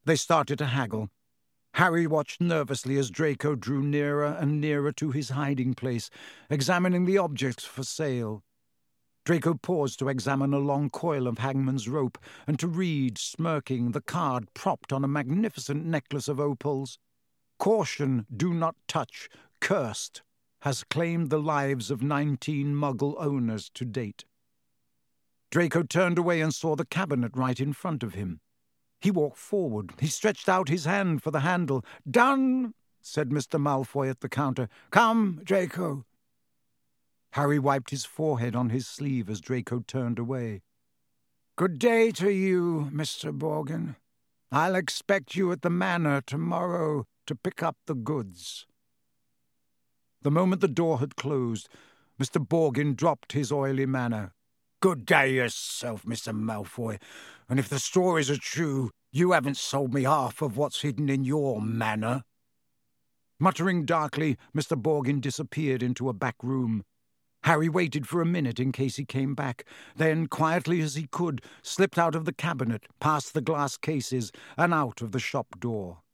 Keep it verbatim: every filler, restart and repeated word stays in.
They started to haggle. Harry watched nervously as Draco drew nearer and nearer to his hiding place, examining the objects for sale. Draco paused to examine a long coil of hangman's rope and to read, smirking, the card propped on a magnificent necklace of opals. Caution, do not touch, cursed, has claimed the lives of nineteen Muggle owners to date. Draco turned away and saw the cabinet right in front of him. He walked forward. He stretched out his hand for the handle. "Done," said Mister Malfoy at the counter. "Come, Draco." Harry wiped his forehead on his sleeve as Draco turned away. "Good day to you, Mister Borgin. I'll expect you at the manor tomorrow to pick up the goods." The moment the door had closed, Mister Borgin dropped his oily manner. "Good day yourself, Mister Malfoy, and if the stories are true, you haven't sold me half of what's hidden in your manor." Muttering darkly, Mister Borgin disappeared into a back room. Harry waited for a minute in case he came back, then, quietly as he could, slipped out of the cabinet, past the glass cases, and out of the shop door.